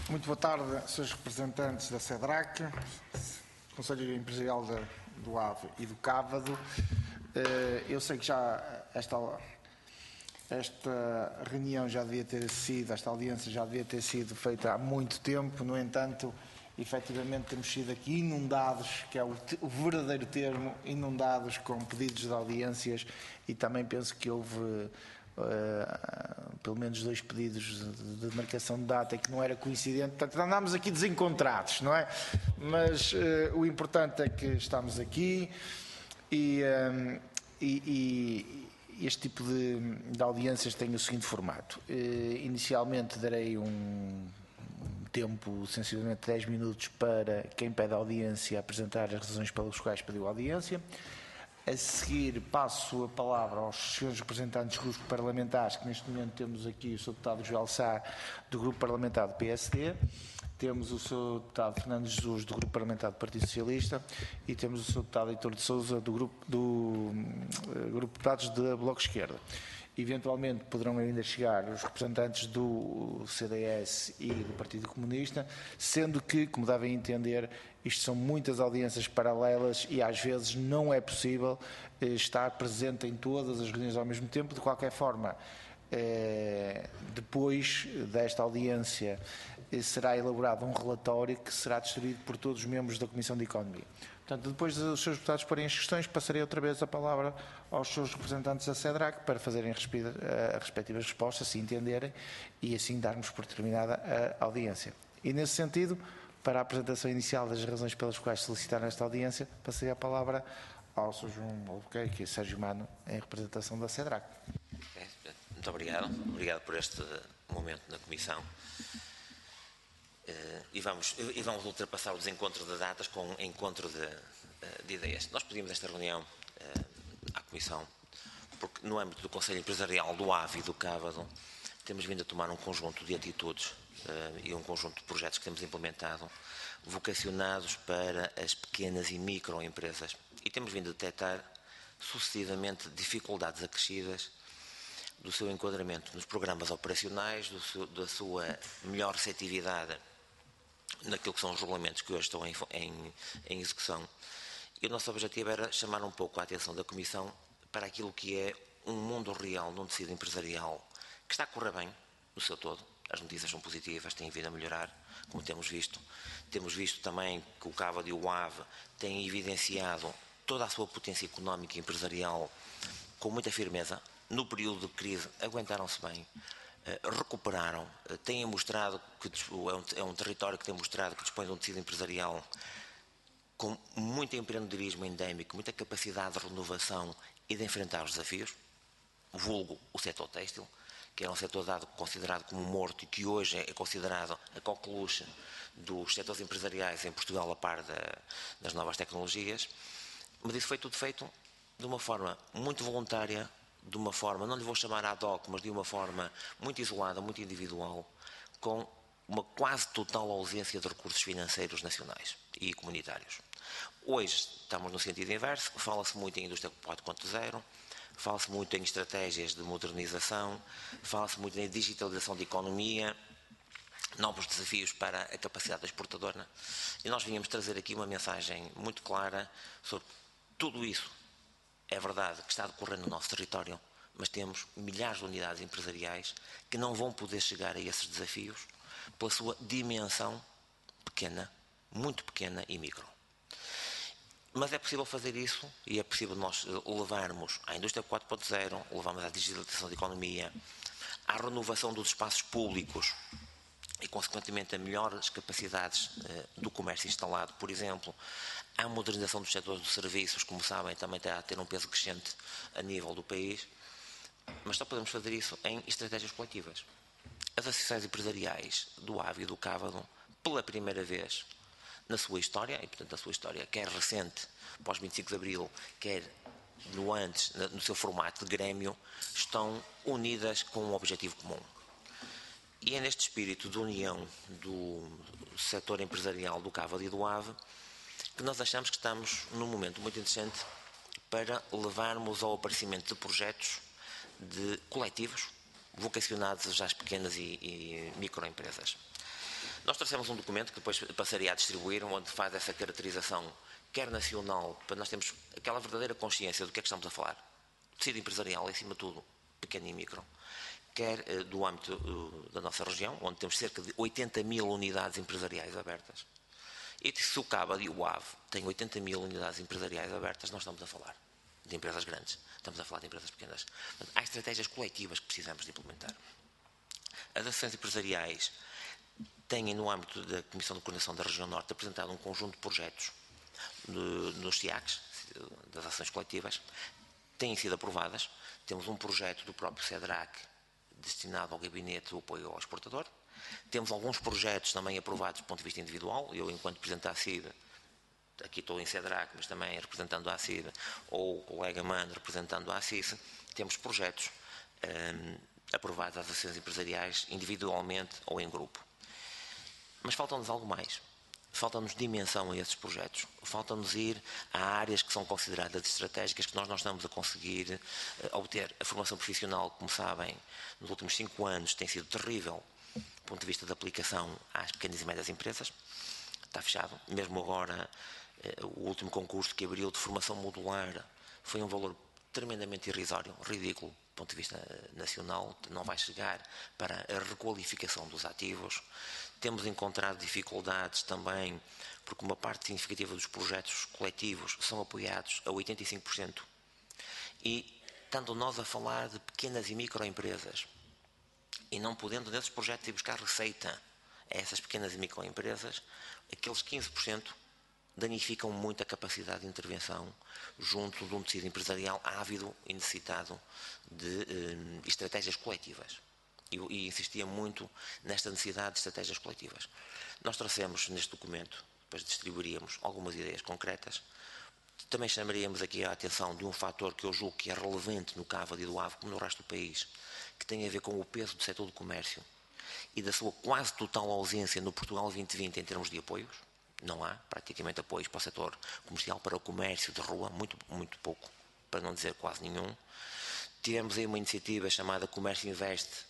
Muito boa tarde, senhores representantes da CEDRAC, Conselho Empresarial do AVE e do Cávado. Eu sei que já esta reunião já devia ter sido, esta audiência já devia ter sido feita há muito tempo, no entanto, efetivamente temos sido aqui inundados, que é o verdadeiro termo, inundados com pedidos de audiências, e também penso que houve pelo menos 2 pedidos de marcação de data que não era coincidente, portanto andámos aqui desencontrados, não é? Mas o importante é que estamos aqui e este tipo de audiências tem o seguinte formato. Inicialmente darei um tempo, sensivelmente 10 minutos, para quem pede audiência apresentar as razões pelas quais pediu audiência. A seguir passo a palavra aos senhores representantes dos grupos parlamentares, que neste momento temos aqui o Sr. Deputado Joel Sá, do Grupo Parlamentar do PSD, temos o Sr. Deputado Fernando Jesus, do Grupo Parlamentar do Partido Socialista, e temos o Sr. Deputado Heitor de Sousa, do Grupo de Deputados da Bloco Esquerda. Eventualmente poderão ainda chegar os representantes do CDS e do Partido Comunista, sendo que, como devem entender, isto são muitas audiências paralelas e às vezes não é possível estar presente em todas as reuniões ao mesmo tempo. De qualquer forma, depois desta audiência será elaborado um relatório que será distribuído por todos os membros da Comissão de Economia. Portanto, depois dos seus deputados porem as questões, passarei outra vez a palavra aos seus representantes da CEDRAC para fazerem as respectivas respostas, se entenderem, e assim darmos por terminada a audiência. E nesse sentido, para a apresentação inicial das razões pelas quais solicitaram esta audiência, passarei a palavra ao Sr. João Albuquerque e Sérgio Mano, em representação da CEDRAC. Muito obrigado. Obrigado por este momento na Comissão. E vamos ultrapassar o desencontro de datas com o encontro de ideias. Nós pedimos esta reunião à Comissão porque, no âmbito do Conselho Empresarial do AVE e do Cávado, temos vindo a tomar um conjunto de atitudes e um conjunto de projetos que temos implementado vocacionados para as pequenas e microempresas. E temos vindo a detectar sucessivamente dificuldades acrescidas do seu enquadramento nos programas operacionais, da sua melhor receptividade naquilo que são os regulamentos que hoje estão em execução. E o nosso objetivo era chamar um pouco a atenção da Comissão para aquilo que é um mundo real num tecido empresarial que está a correr bem no seu todo. As notícias são positivas, têm vindo a melhorar, como temos visto. Temos visto também que o Cávado e o AVE têm evidenciado toda a sua potência económica e empresarial com muita firmeza. No período de crise aguentaram-se bem, recuperaram, têm mostrado que é um território que tem mostrado que dispõe de um tecido empresarial com muito empreendedorismo endémico, muita capacidade de renovação e de enfrentar os desafios, vulgo o setor têxtil, que era um setor considerado como morto e que hoje é considerado a coqueluche dos setores empresariais em Portugal a par das novas tecnologias, mas isso foi tudo feito de uma forma muito voluntária, de uma forma, não lhe vou chamar ad hoc, mas de uma forma muito isolada, muito individual, com uma quase total ausência de recursos financeiros nacionais e comunitários. Hoje estamos no sentido inverso, fala-se muito em indústria 4.0, fala-se muito em estratégias de modernização, fala-se muito em digitalização da economia, novos desafios para a capacidade exportadora, e nós vínhamos trazer aqui uma mensagem muito clara sobre tudo isso. É verdade que está a decorrer no nosso território, mas temos milhares de unidades empresariais que não vão poder chegar a esses desafios pela sua dimensão pequena, muito pequena e micro. Mas é possível fazer isso e é possível nós levarmos à indústria 4.0, levarmos à digitalização da economia, à renovação dos espaços públicos e, consequentemente, a melhores capacidades do comércio instalado, por exemplo, à modernização dos setores dos serviços, como sabem, também está a ter um peso crescente a nível do país, mas só podemos fazer isso em estratégias coletivas. As associações empresariais do AVE e do Cávado, pela primeira vez na sua história, e portanto a sua história quer recente, pós 25 de Abril, quer no seu formato de grêmio, estão unidas com um objetivo comum. E é neste espírito de união do setor empresarial do Cávado e do AVE que nós achamos que estamos num momento muito interessante para levarmos ao aparecimento de projetos de coletivos vocacionados às pequenas e microempresas. Nós trouxemos um documento que depois passaria a distribuir, onde faz essa caracterização, quer nacional, para nós termos aquela verdadeira consciência do que é que estamos a falar. Tecido empresarial, acima de tudo, pequeno e micro, quer do âmbito da nossa região, onde temos cerca de 80 mil unidades empresariais abertas. E se o Cava e o Ave têm 80 mil unidades empresariais abertas, nós estamos a falar de empresas grandes, estamos a falar de empresas pequenas. Portanto, há estratégias coletivas que precisamos de implementar. As associações empresariais têm, no âmbito da Comissão de Coordenação da Região Norte, apresentado um conjunto de projetos nos TIACs, das ações coletivas, têm sido aprovadas. Temos um projeto do próprio CEDRAC destinado ao gabinete do apoio ao exportador. Temos alguns projetos também aprovados do ponto de vista individual. Eu, enquanto Presidente da ACID, aqui estou em CEDRAC, mas também representando a ACID, ou o colega Mando representando a ACIS, temos projetos aprovados às ações empresariais individualmente ou em grupo. Mas falta-nos algo mais. Falta-nos dimensão a esses projetos. Falta-nos ir a áreas que são consideradas estratégicas que nós não estamos a conseguir obter. A formação profissional, como sabem, nos últimos 5 anos tem sido terrível do ponto de vista da aplicação às pequenas e médias empresas. Está fechado. Mesmo agora, o último concurso que abriu de formação modular foi um valor tremendamente irrisório, ridículo, do ponto de vista nacional, não vai chegar para a requalificação dos ativos. Temos encontrado dificuldades também, porque uma parte significativa dos projetos coletivos são apoiados a 85%. E, estando nós a falar de pequenas e microempresas, e não podendo nesses projetos ir buscar receita a essas pequenas e microempresas, aqueles 15% danificam muito a capacidade de intervenção junto de um tecido empresarial ávido e necessitado de estratégias coletivas. E insistia muito nesta necessidade de estratégias coletivas. Nós trouxemos neste documento, depois distribuiríamos algumas ideias concretas. Também chamaríamos aqui a atenção de um fator que eu julgo que é relevante no Cava e do Ave, como no resto do país, que tem a ver com o peso do setor do comércio e da sua quase total ausência no Portugal 2020 em termos de apoios. Não há praticamente apoios para o setor comercial, para o comércio de rua, muito pouco, para não dizer quase nenhum. Tivemos aí uma iniciativa chamada Comércio Investe,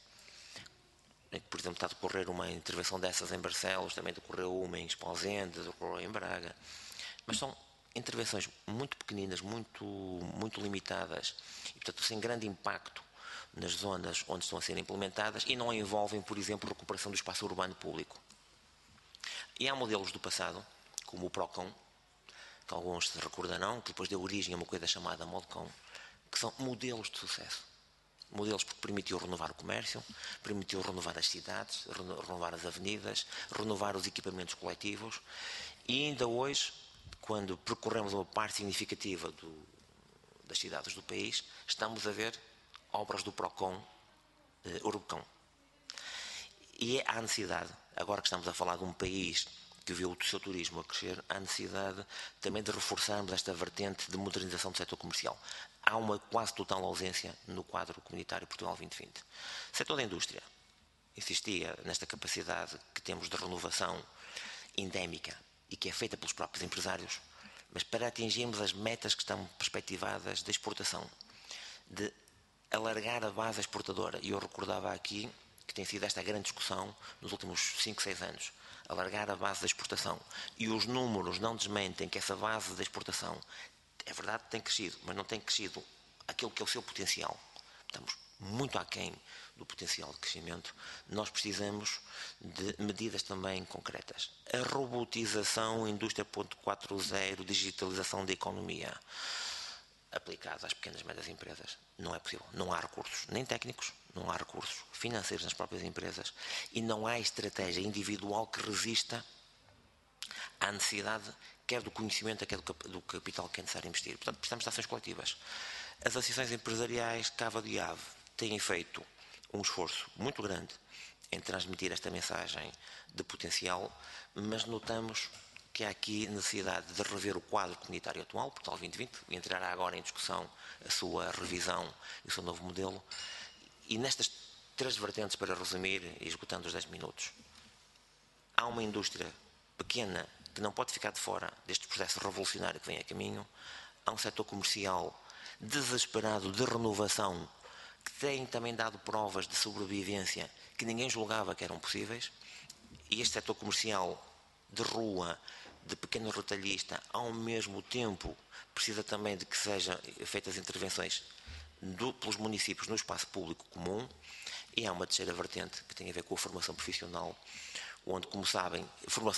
em que, por exemplo, está a decorrer uma intervenção dessas em Barcelos, também decorreu uma em Esposende, decorreu em Braga. Mas são intervenções muito pequeninas, muito limitadas, e, portanto, sem grande impacto nas zonas onde estão a ser implementadas e não envolvem, por exemplo, recuperação do espaço urbano público. E há modelos do passado, como o PROCON, que alguns se recordarão, que depois deu origem a uma coisa chamada MODCON, que são modelos de sucesso. Modelos porque permitiu renovar o comércio, permitiu renovar as cidades, renovar as avenidas, renovar os equipamentos coletivos. E ainda hoje, quando percorremos uma parte significativa das cidades do país, estamos a ver obras do PROCON Urbcon. E há necessidade, agora que estamos a falar de um país que viu o seu turismo a crescer, há necessidade também de reforçarmos esta vertente de modernização do setor comercial. Há uma quase total ausência no quadro comunitário Portugal 2020. O setor da indústria insistia nesta capacidade que temos de renovação endémica e que é feita pelos próprios empresários, mas para atingirmos as metas que estão perspectivadas de exportação, de alargar a base exportadora, e eu recordava aqui que tem sido esta a grande discussão nos últimos 5, 6 anos, alargar a base da exportação. E os números não desmentem que essa base da exportação, é verdade, tem crescido, mas não tem crescido aquilo que é o seu potencial. Estamos muito aquém do potencial de crescimento. Nós precisamos de medidas também concretas. A robotização, indústria 4.0, digitalização da economia, aplicada às pequenas e médias empresas, não é possível. Não há recursos, nem técnicos, não há recursos financeiros nas próprias empresas e não há estratégia individual que resista à necessidade, quer do conhecimento, quer do capital que é necessário investir. Portanto, precisamos de ações coletivas. As associações empresariais Cava e Ave têm feito um esforço muito grande em transmitir esta mensagem de potencial, mas notamos que há aqui necessidade de rever o quadro comunitário atual, Portugal 2020, entrará agora em discussão a sua revisão e o seu novo modelo. E nestas 3 vertentes, para resumir, e esgotando os 10 minutos, há uma indústria pequena que não pode ficar de fora deste processo revolucionário que vem a caminho, há um setor comercial desesperado de renovação, que tem também dado provas de sobrevivência que ninguém julgava que eram possíveis, e este setor comercial de rua, de pequeno retalhista, ao mesmo tempo precisa também de que sejam feitas intervenções pelos municípios no espaço público comum. E há uma terceira vertente que tem a ver com a formação profissional, onde, como sabem,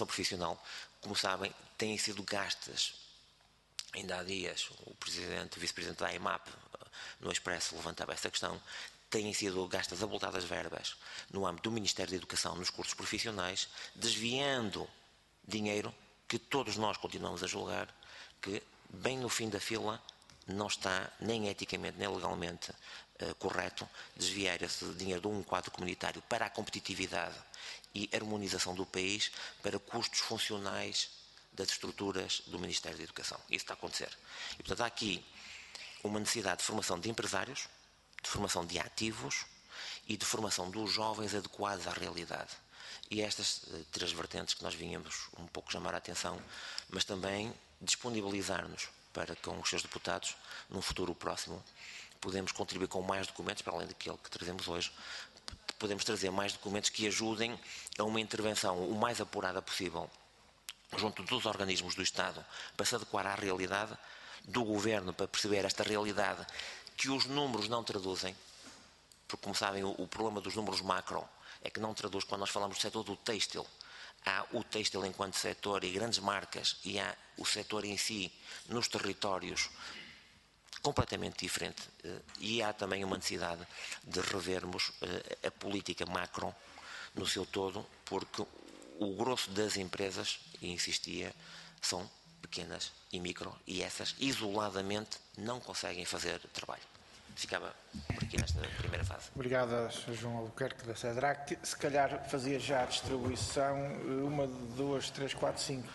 têm sido gastas, ainda há dias, o vice-presidente da AIMAP, no Expresso, levantava essa questão, têm sido gastas abultadas verbas no âmbito do Ministério da Educação nos cursos profissionais, desviando dinheiro que todos nós continuamos a julgar que, bem no fim da fila, não está nem eticamente nem legalmente correto desviar esse dinheiro de um quadro comunitário para a competitividade e harmonização do país para custos funcionais das estruturas do Ministério da Educação. Isso está a acontecer. E, portanto, há aqui uma necessidade de formação de empresários, de formação de ativos e de formação dos jovens adequados à realidade. E estas três vertentes que nós vínhamos um pouco chamar a atenção, mas também disponibilizar-nos para com os seus deputados, num futuro próximo, podemos contribuir com mais documentos, para além daquele que trazemos hoje, podemos trazer mais documentos que ajudem a uma intervenção o mais apurada possível junto dos organismos do Estado, para se adequar à realidade do Governo, para perceber esta realidade que os números não traduzem, porque, como sabem, o problema dos números macro é que não traduz. Quando nós falamos do setor do têxtil, há o têxtil enquanto setor e grandes marcas, e há o setor em si, nos territórios, completamente diferente. E há também uma necessidade de revermos a política macro no seu todo, porque o grosso das empresas, e insistia, são pequenas e micro, e essas, isoladamente, não conseguem fazer trabalho. Ficava por aqui nesta primeira fase. Obrigado, Sr. João Albuquerque, da SEDRAC. Se calhar fazia já a distribuição, 1, 2, 3, 4, 5.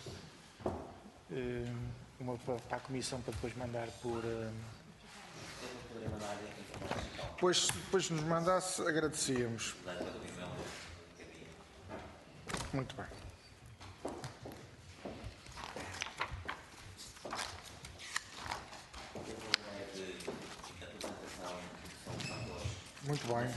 Uma para a Comissão, para depois mandar por... Depois nos mandasse, agradecíamos. Muito bem. Muito bem.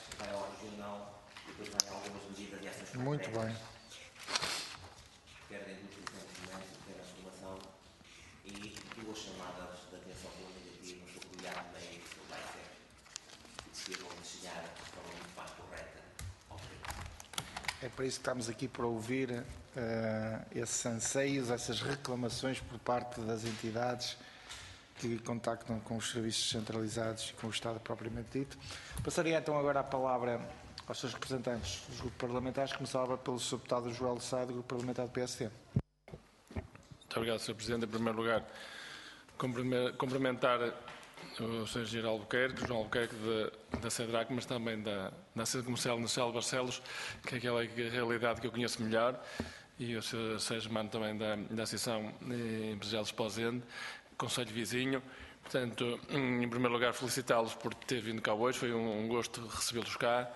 Muito bem. Quer a indústria de conhecimento, quer a formação, e duas chamadas de atenção pelo negativo, peculiar meio que vai ser que vão chegar de forma muito mais correta ao fim. É para isso que estamos aqui, para ouvir esses anseios, essas reclamações por parte das entidades que contactam com os serviços centralizados e com o Estado propriamente dito. Passaria então agora a palavra aos seus representantes dos grupos parlamentares. Começava pelo Sr. Deputado Joel Sá, do Grupo Parlamentar do PSD. Muito obrigado, Sr. Presidente. Em primeiro lugar, cumprimentar o Sr. Engenheiro Albuquerque, João Albuquerque da SEDRAC, mas também da Associação Comercial Nacional de Barcelos, que é aquela realidade que eu conheço melhor, e o Sr. Sérgio Mano também da Associação Empresarial de Esposende, Conselho Vizinho. Portanto, em primeiro lugar, felicitá-los por ter vindo cá hoje. Foi um gosto recebê-los cá.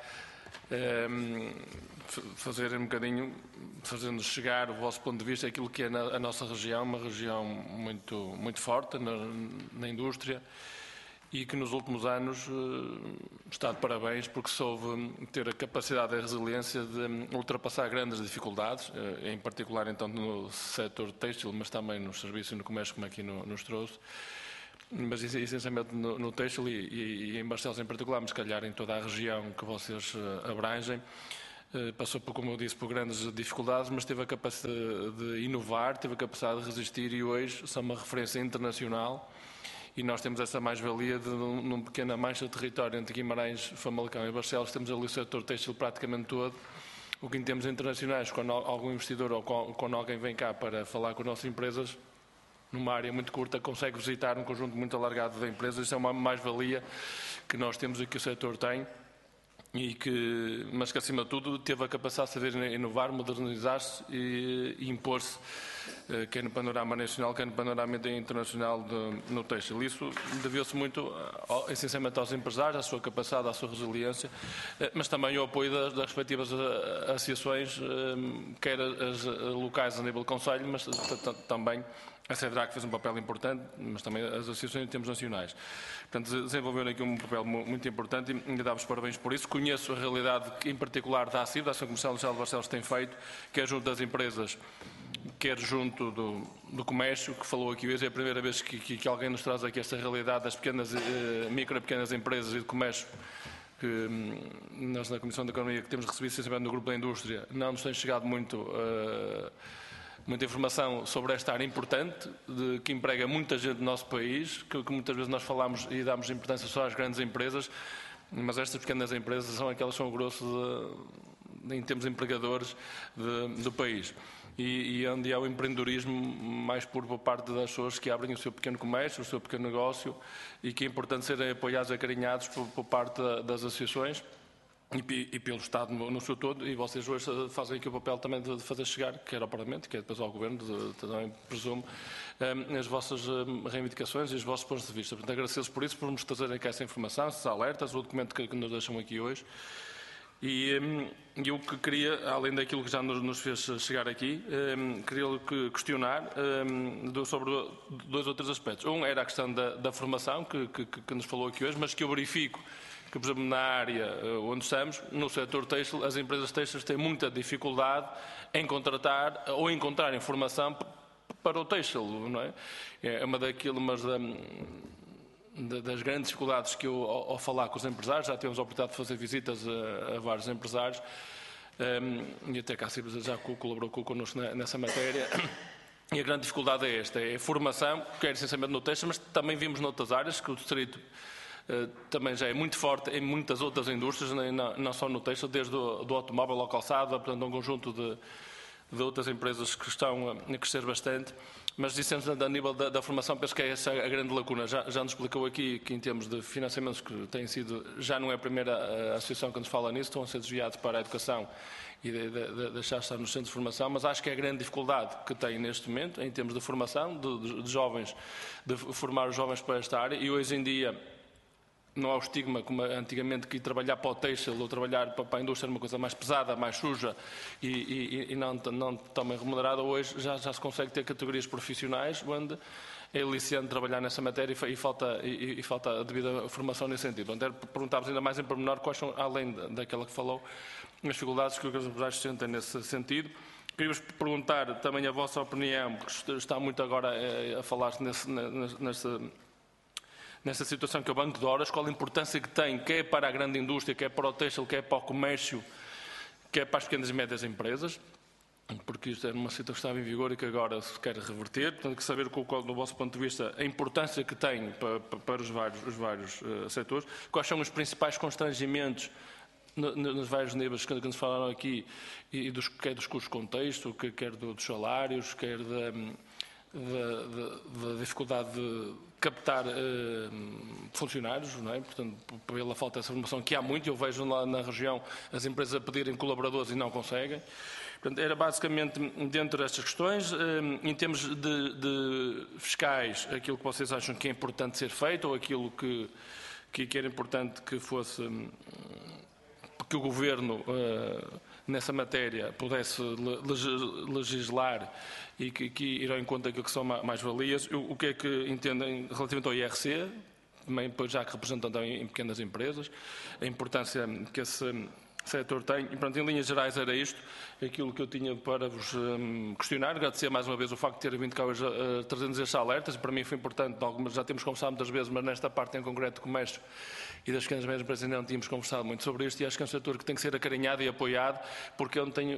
Fazer um bocadinho, fazendo chegar o vosso ponto de vista aquilo que é a nossa região, uma região muito forte na indústria, e que nos últimos anos está de parabéns porque soube ter a capacidade e a resiliência de ultrapassar grandes dificuldades, em particular então no setor têxtil, mas também nos serviços e no comércio, como aqui nos trouxe, mas essencialmente no têxtil e em Barcelos em particular, mas se calhar em toda a região que vocês abrangem. Passou, como eu disse, por grandes dificuldades, mas teve a capacidade de inovar, teve a capacidade de resistir, e hoje são uma referência internacional. E nós temos essa mais-valia de, num pequena mancha de território entre Guimarães, Famalicão e Barcelos, temos ali o setor têxtil praticamente todo, o que em termos internacionais, quando algum investidor ou quando alguém vem cá para falar com as nossas empresas, numa área muito curta, consegue visitar um conjunto muito alargado de empresas. Isso é uma mais-valia que nós temos e que o setor tem, mas que, acima de tudo, teve a capacidade de saber inovar, modernizar-se e impor-se, quer no panorama nacional, quer no panorama internacional no têxtil. Isso deveu-se muito, essencialmente, aos empresários, à sua capacidade, à sua resiliência, mas também ao apoio das respectivas associações, quer as locais a nível de concelho, mas também A CEDRAC fez um papel importante, mas também as associações em termos nacionais. Portanto, desenvolveram aqui um papel muito importante e ainda dá-vos parabéns por isso. Conheço a realidade, em particular, da ACIB, da Ação Comercial Industrial de Barcelos, tem feito, quer junto das empresas, quer junto do comércio, que falou aqui hoje. É a primeira vez que alguém nos traz aqui esta realidade das micro e pequenas empresas e de comércio, que nós na Comissão da Economia que temos recebido essencialmente no Grupo da Indústria, não nos tem chegado muita informação sobre esta área importante, que emprega muita gente do nosso país, que muitas vezes nós falamos e damos importância só às grandes empresas, mas estas pequenas empresas são aquelas que são o grosso em termos de empregadores do país. E onde há o empreendedorismo mais puro por parte das pessoas que abrem o seu pequeno comércio, o seu pequeno negócio, e que é importante serem apoiados e acarinhados por parte das associações e pelo Estado no seu todo, e vocês hoje fazem aqui o papel também de fazer chegar, quer ao Parlamento, quer depois ao Governo, também presumo, as vossas reivindicações e os vossos pontos de vista. Portanto, agradeço-vos por isso, por nos trazerem aqui essa informação, esses alertas, o documento que nos deixam aqui hoje. E eu que queria, além daquilo que já nos fez chegar aqui, queria questionar sobre 2 ou 3 aspectos. Um era a questão da formação, que nos falou aqui hoje, mas que eu verifico que, por exemplo, na área onde estamos, no setor têxtil, as empresas têxteis têm muita dificuldade em contratar ou encontrar informação para o têxtil, não é? É uma das grandes dificuldades que eu, ao falar com os empresários, já tivemos a oportunidade de fazer visitas a vários empresários, e até cá a CIB já colaborou connosco nessa matéria. E a grande dificuldade é esta, é a formação, quer essencialmente no têxtil, mas também vimos noutras áreas que o distrito também já é muito forte em muitas outras indústrias, não só no têxtil, desde do automóvel ao calçado, portanto um conjunto de outras empresas que estão a crescer bastante. Mas dissemos a nível da formação, penso que é essa a grande lacuna. Já nos explicou aqui que em termos de financiamentos que têm sido, já não é a primeira associação que nos fala nisso, estão a ser desviados para a educação e deixar de estar nos centros de formação, mas acho que é a grande dificuldade que tem neste momento, em termos de formação, de jovens, de formar os jovens para esta área, e hoje em dia não há o estigma como antigamente, que trabalhar para o têxtil ou trabalhar para a indústria era uma coisa mais pesada, mais suja e não tão bem remunerada. Hoje já se consegue ter categorias profissionais onde é aliciante trabalhar nessa matéria e falta a devida formação nesse sentido. Então, perguntávamos ainda mais em pormenor quais são, além daquela que falou, as dificuldades que os empresários sentem nesse sentido. Queria-vos perguntar também a vossa opinião, porque está muito agora a falar-se nessa situação que é o Banco de Horas, qual a importância que tem, quer para a grande indústria, quer para o têxtil, quer para o comércio, quer para as pequenas e médias empresas, porque isto era uma situação que estava em vigor e que agora se quer reverter. Portanto, que saber, do vosso ponto de vista, a importância que tem para os vários setores, quais são os principais constrangimentos nos vários níveis que nos falaram aqui, quer dos custos de contexto, quer dos salários, quer da dificuldade de captar funcionários, não é? Portanto, pela falta dessa formação, que há muito, eu vejo lá na região as empresas a pedirem colaboradores e não conseguem. Portanto, era basicamente dentro destas questões. Em termos de fiscais, aquilo que vocês acham que é importante ser feito, ou aquilo que era importante que fosse, que o Governo nessa matéria pudesse legislar e que irão em conta aquilo que são mais-valias. O que é que entendem relativamente ao IRC, também, já que representam também em pequenas empresas, a importância que esse setor tem. E, pronto, em linhas gerais era isto, aquilo que eu tinha para vos questionar. Agradecer mais uma vez o facto de terem vindo cá hoje trazendo estes alertas, e para mim foi importante, já temos conversado muitas vezes, mas nesta parte em concreto do comércio e das pequenas e médias empresas ainda não tínhamos conversado muito sobre isto, e acho que é um setor que tem que ser acarinhado e apoiado, porque é onde tem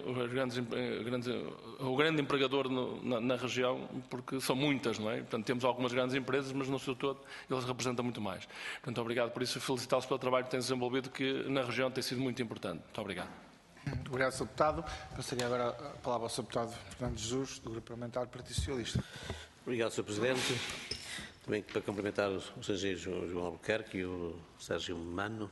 o grande empregador na região, porque são muitas, não é? Portanto, temos algumas grandes empresas, mas no seu todo eles representam muito mais. Portanto, obrigado por isso e felicitá-los pelo trabalho que têm desenvolvido, que na região tem sido muito importante. Muito obrigado. Muito obrigado, Sr. Deputado. Passaria agora a palavra ao Sr. Deputado Fernando Jesus, do Grupo Parlamentar do Partido Socialista. Obrigado, Sr. Presidente. Também para cumprimentar os engenheiros João Albuquerque e o Sérgio Mano,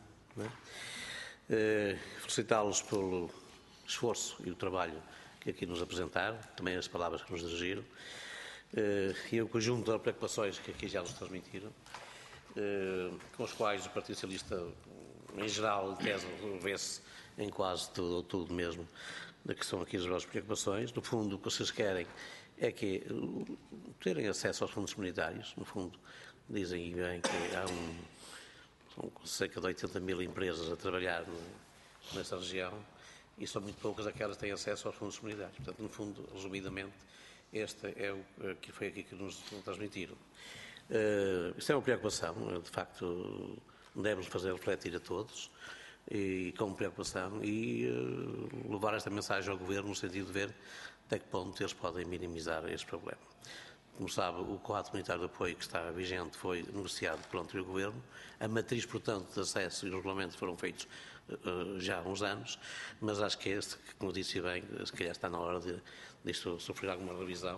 felicitá-los pelo esforço e o trabalho que aqui nos apresentaram, também as palavras que nos dirigiram, e o conjunto de preocupações que aqui já nos transmitiram, com os quais o Partido Socialista, em geral, vê-se em quase tudo mesmo, que são aqui as vossas preocupações. No fundo, o que vocês querem é que terem acesso aos fundos comunitários. No fundo, dizem bem que há são cerca de 80 mil empresas a trabalhar nesta região e são muito poucas aquelas que têm acesso aos fundos comunitários. Portanto, no fundo, resumidamente, este é o que foi aqui que nos transmitiram. Isto é uma preocupação, de facto, deve-nos fazer refletir a todos e com preocupação e levar esta mensagem ao Governo no sentido de ver até que ponto eles podem minimizar este problema. Como sabe, o quadro comunitário de apoio que está vigente foi negociado pelo anterior Governo. A matriz, portanto, de acesso e os regulamentos foram feitos já há uns anos, mas acho que este, como disse bem, se calhar está na hora disto sofrer alguma revisão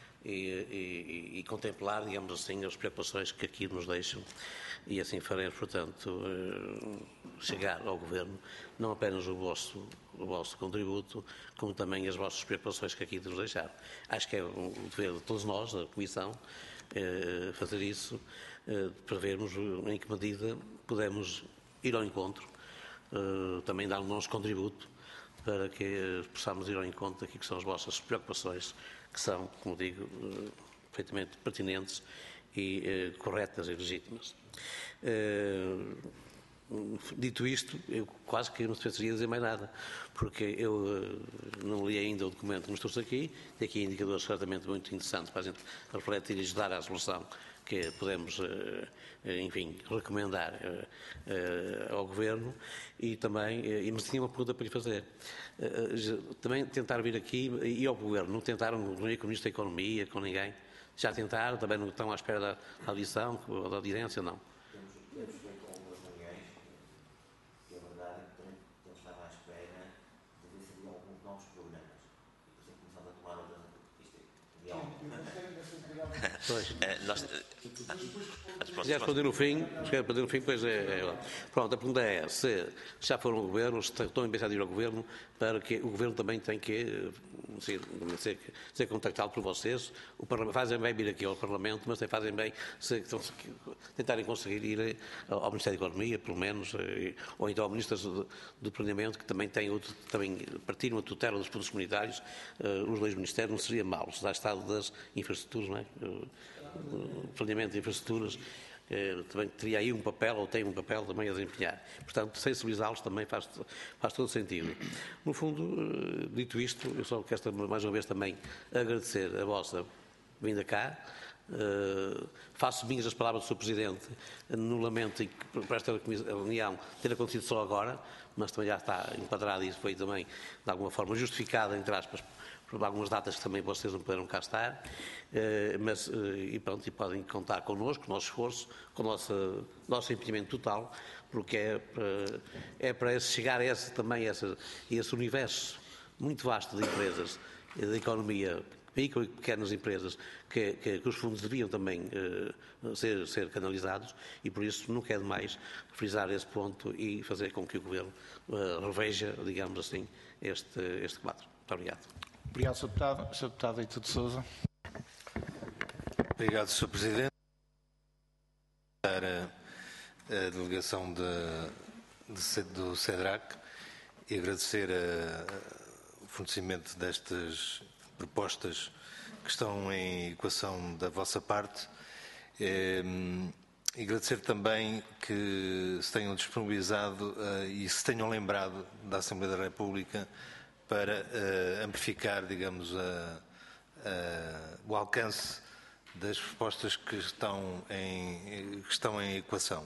e contemplar, digamos assim, as preocupações que aqui nos deixam e assim faremos, portanto, chegar ao Governo não apenas o vosso contributo, como também as vossas preocupações que aqui nos deixaram. Acho que é o dever de todos nós, da Comissão, fazer isso, prevermos em que medida podemos ir ao encontro, também dar o nosso contributo para que possamos ir ao encontro daquilo que são as vossas preocupações, que são, como digo, perfeitamente pertinentes e corretas e legítimas. Dito isto, eu quase que não precisaria dizer mais nada, porque eu não li ainda o documento que nos trouxe aqui, tem aqui indicadores certamente muito interessantes para a gente refletir e ajudar à resolução que podemos, enfim, recomendar ao Governo e também, mas tinha uma pergunta para lhe fazer, também tentar vir aqui e ao Governo, não tentaram reunir com o Ministro da Economia, com ninguém? Já tentaram, também não estão à espera da audição, da audiência, não? Temos feito algumas reuniões, e a verdade é que também estava à espera de ver se havia alguns novos problemas. E por isso é que começamos a tomar outras. Se quiser responder no fim, pois Pronto, a pergunta é se já foram ao Governo, se estão a pensar de ir ao Governo, para que o Governo também tem que ser contactado por vocês. Fazem bem vir aqui ao Parlamento, mas fazem bem se tentarem conseguir ir ao Ministério da Economia, pelo menos, ou então ao Ministro do Planeamento, que também partilham a tutela dos fundos comunitários. Os dois ministérios não seria mau, se dá estado das infraestruturas, não é? O planeamento de infraestruturas também teria aí um papel, ou tem um papel também a desempenhar. Portanto, sensibilizá-los também faz todo sentido. No fundo, dito isto, eu só quero mais uma vez também agradecer a vossa vinda cá. Faço minhas as palavras do Sr. Presidente no lamento para esta reunião ter acontecido só agora, mas também já está enquadrado e isso foi também de alguma forma justificado, entre aspas, por algumas datas que também vocês não puderam cá estar, e podem contar connosco, com o nosso esforço, com o nosso empenhamento total, porque é para chegar a esse universo muito vasto de empresas, da economia, micro e pequenas empresas, que os fundos deviam também ser canalizados, e por isso não quero mais frisar esse ponto e fazer com que o Governo reveja, digamos assim, este quadro. Muito obrigado. Obrigado, Sr. Deputado. Sr. Deputado Heitor de Sousa. Obrigado, Sr. Presidente. Para a delegação do CEDRAC e agradecer o fornecimento destas propostas que estão em equação da vossa parte e agradecer também que se tenham disponibilizado e se tenham lembrado da Assembleia da República para amplificar, digamos, o alcance das propostas que estão em equação.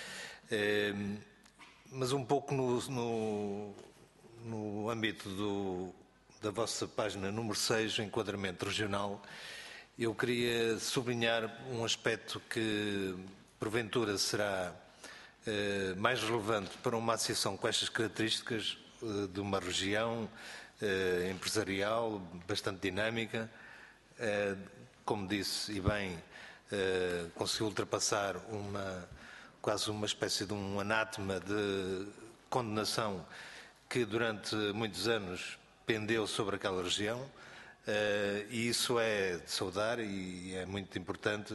Mas um pouco no âmbito da vossa página número 6, enquadramento regional, eu queria sublinhar um aspecto que porventura será mais relevante para uma associação com estas características de uma região empresarial bastante dinâmica, como disse e bem, conseguiu ultrapassar quase uma espécie de um anátema de condenação que durante muitos anos pendeu sobre aquela região, e isso é de saudar e é muito importante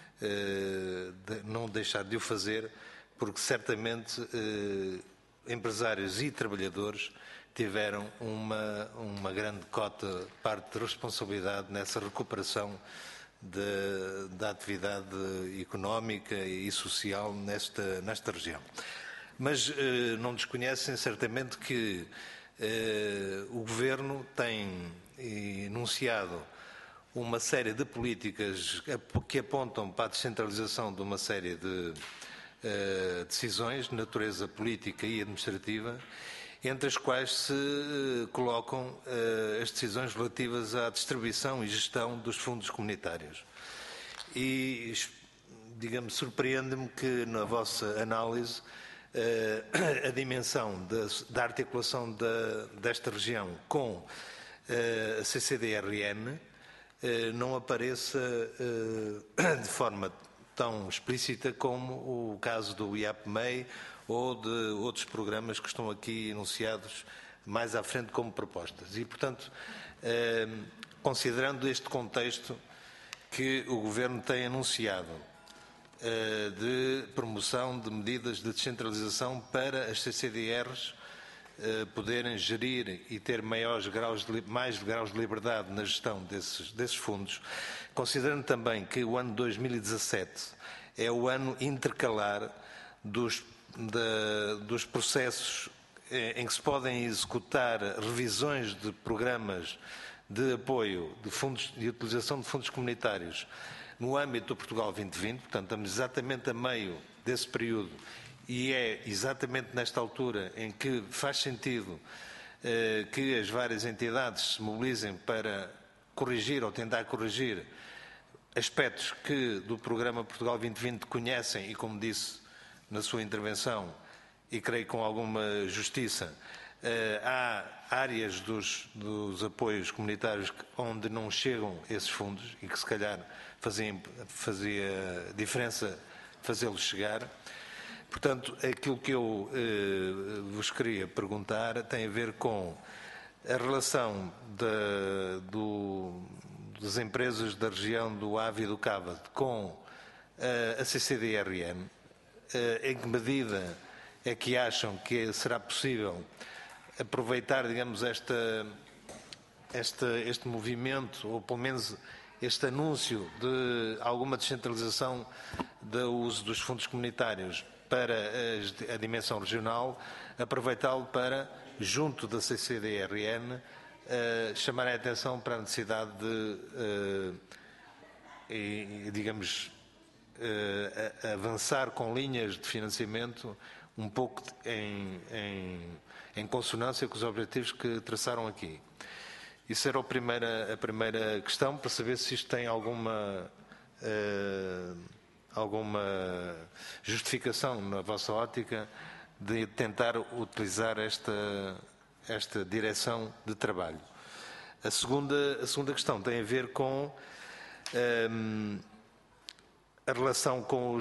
não deixar de o fazer, porque certamente empresários e trabalhadores tiveram uma grande cota, parte de responsabilidade nessa recuperação da atividade económica e social nesta região. Mas não desconhecem certamente que o Governo tem enunciado uma série de políticas que apontam para a descentralização de uma série de decisões de natureza política e administrativa, entre as quais se colocam as decisões relativas à distribuição e gestão dos fundos comunitários. E, digamos, surpreende-me que na vossa análise a dimensão da articulação desta região com a CCDRN não apareça de forma tão explícita como o caso do IAPMEI ou de outros programas que estão aqui enunciados mais à frente como propostas. E, portanto, considerando este contexto que o Governo tem anunciado de promoção de medidas de descentralização para as CCDRs poderem gerir e ter mais graus de liberdade na gestão desses fundos, considerando também que o ano 2017 é o ano intercalar dos processos em que se podem executar revisões de programas de apoio de utilização de fundos comunitários no âmbito do Portugal 2020, portanto estamos exatamente a meio desse período e é exatamente nesta altura em que faz sentido que as várias entidades se mobilizem para corrigir ou tentar corrigir aspectos que do programa Portugal 2020 conhecem e, como disse na sua intervenção, e creio com alguma justiça, há áreas dos apoios comunitários onde não chegam esses fundos e que se calhar fazia diferença fazê-los chegar. Portanto, aquilo que eu vos queria perguntar tem a ver com a relação das empresas da região do Ave e do Cávado com a CCDRN. Em que medida é que acham que será possível aproveitar, digamos, este movimento, ou pelo menos este anúncio de alguma descentralização do uso dos fundos comunitários para a dimensão regional, aproveitá-lo para, junto da CCDRN, chamar a atenção para a necessidade de, digamos, avançar com linhas de financiamento um pouco em consonância com os objetivos que traçaram aqui. Isso era a primeira questão, para saber se isto tem alguma justificação na vossa ótica de tentar utilizar esta direção de trabalho. A segunda questão tem a ver com a relação com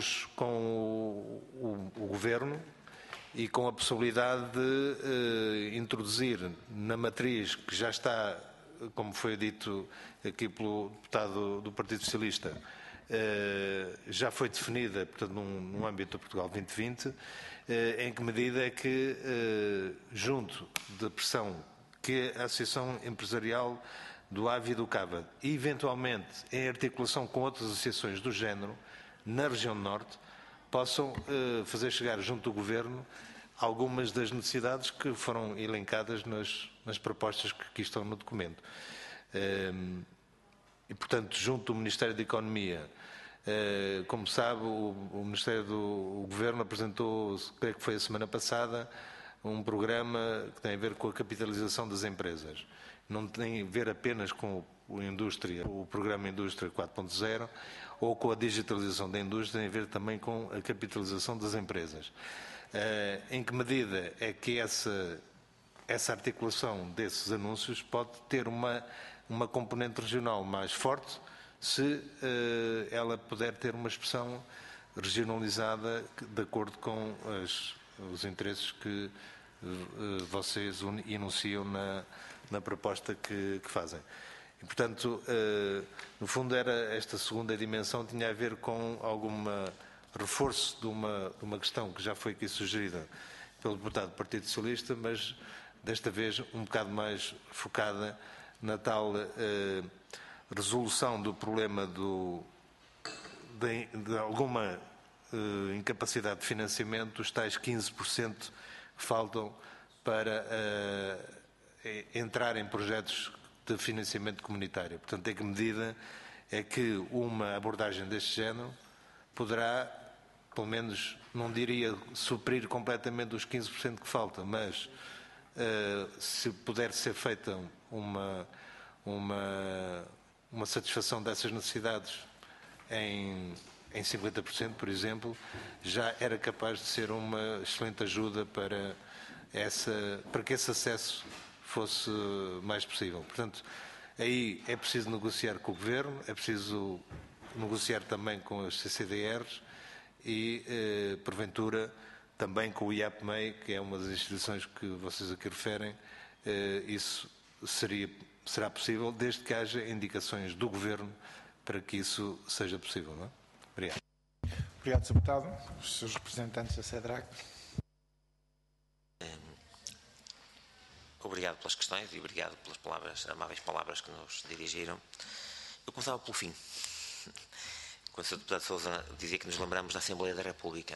o Governo e com a possibilidade de introduzir na matriz, que já está, como foi dito aqui pelo deputado do Partido Socialista, já foi definida, portanto, num âmbito do Portugal 2020, em que medida é que, junto da pressão que a Associação Empresarial do Ave e do Cávado, e eventualmente em articulação com outras associações do género, na região norte, possam fazer chegar junto do Governo algumas das necessidades que foram elencadas nas propostas que aqui estão no documento. E, portanto, junto do Ministério da Economia, como sabe, o Ministério do Governo apresentou, creio que foi a semana passada, um programa que tem a ver com a capitalização das empresas. Não tem a ver apenas com o programa Indústria 4.0 ou com a digitalização da indústria, tem a ver também com a capitalização das empresas. Em que medida é que essa articulação desses anúncios pode ter uma componente regional mais forte, se ela puder ter uma expressão regionalizada de acordo com os interesses que vocês enunciam na proposta que fazem. E, portanto, no fundo, esta segunda dimensão tinha a ver com algum reforço de uma questão que já foi aqui sugerida pelo deputado do Partido Socialista, mas desta vez um bocado mais focada na tal resolução do problema de alguma incapacidade de financiamento, os tais 15% que faltam para entrar em projetos de financiamento comunitário. Portanto, em que medida é que uma abordagem deste género poderá, pelo menos, não diria suprir completamente os 15% que faltam, mas se puder ser feita uma satisfação dessas necessidades em 50%, por exemplo, já era capaz de ser uma excelente ajuda para que esse acesso fosse mais possível. Portanto, aí é preciso negociar com o Governo, é preciso negociar também com as CCDRs e, porventura, também com o IAPMEI, que é uma das instituições que vocês aqui referem. Isso será possível, desde que haja indicações do Governo para que isso seja possível. Não é? Obrigado. Obrigado, Sr. Deputado. Os seus representantes da CEDRAC. Obrigado pelas questões e obrigado pelas amáveis palavras que nos dirigiram. Eu começava pelo fim. Quando o Sr. Deputado Sousa dizia que nos lembramos da Assembleia da República.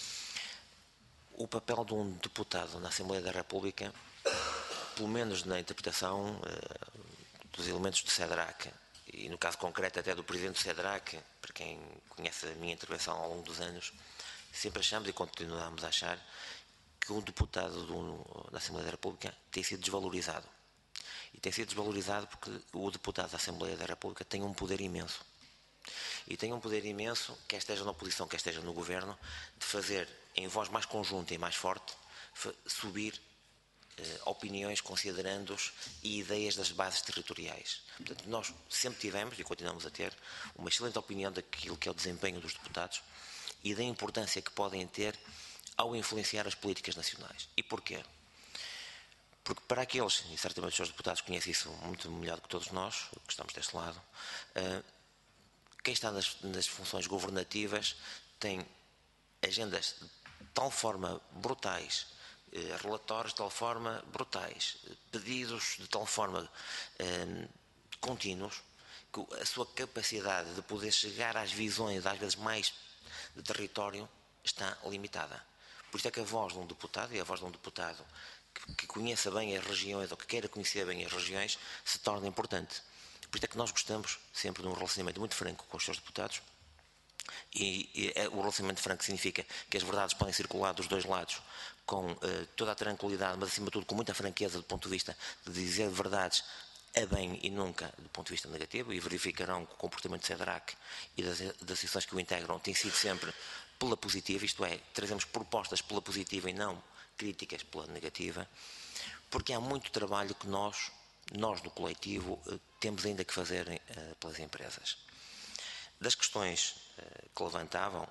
O papel de um deputado na Assembleia da República, pelo menos na interpretação dos elementos do CEDRAC, e no caso concreto até do Presidente do CEDRAC, para quem conhece a minha intervenção ao longo dos anos, sempre achamos e continuamos a achar que o deputado da Assembleia da República tem sido desvalorizado. E tem sido desvalorizado porque o deputado da Assembleia da República tem um poder imenso. E tem um poder imenso, quer esteja na oposição, quer esteja no governo, de fazer, em voz mais conjunta e mais forte, subir opiniões, considerandos e ideias das bases territoriais. Portanto, nós sempre tivemos, e continuamos a ter, uma excelente opinião daquilo que é o desempenho dos deputados e da importância que podem ter ao influenciar as políticas nacionais. E porquê? Porque para aqueles, e certamente os seus deputados conhecem isso muito melhor do que todos nós, que estamos deste lado, quem está nas funções governativas tem agendas de tal forma brutais, relatórios de tal forma brutais, pedidos de tal forma contínuos, que a sua capacidade de poder chegar às visões, às vezes mais de território, está limitada. Por isso é que a voz de um deputado, e a voz de um deputado que conheça bem as regiões ou que queira conhecer bem as regiões, se torna importante. Por isso é que nós gostamos sempre de um relacionamento muito franco com os seus deputados, e o relacionamento franco significa que as verdades podem circular dos dois lados com toda a tranquilidade, mas acima de tudo com muita franqueza do ponto de vista de dizer verdades a bem e nunca do ponto de vista negativo, e verificarão que o comportamento do CEDRAC e das associações que o integram tem sido sempre pela positiva, isto é, trazemos propostas pela positiva e não críticas pela negativa, porque há muito trabalho que nós do coletivo, temos ainda que fazer pelas empresas. Das questões que levantavam,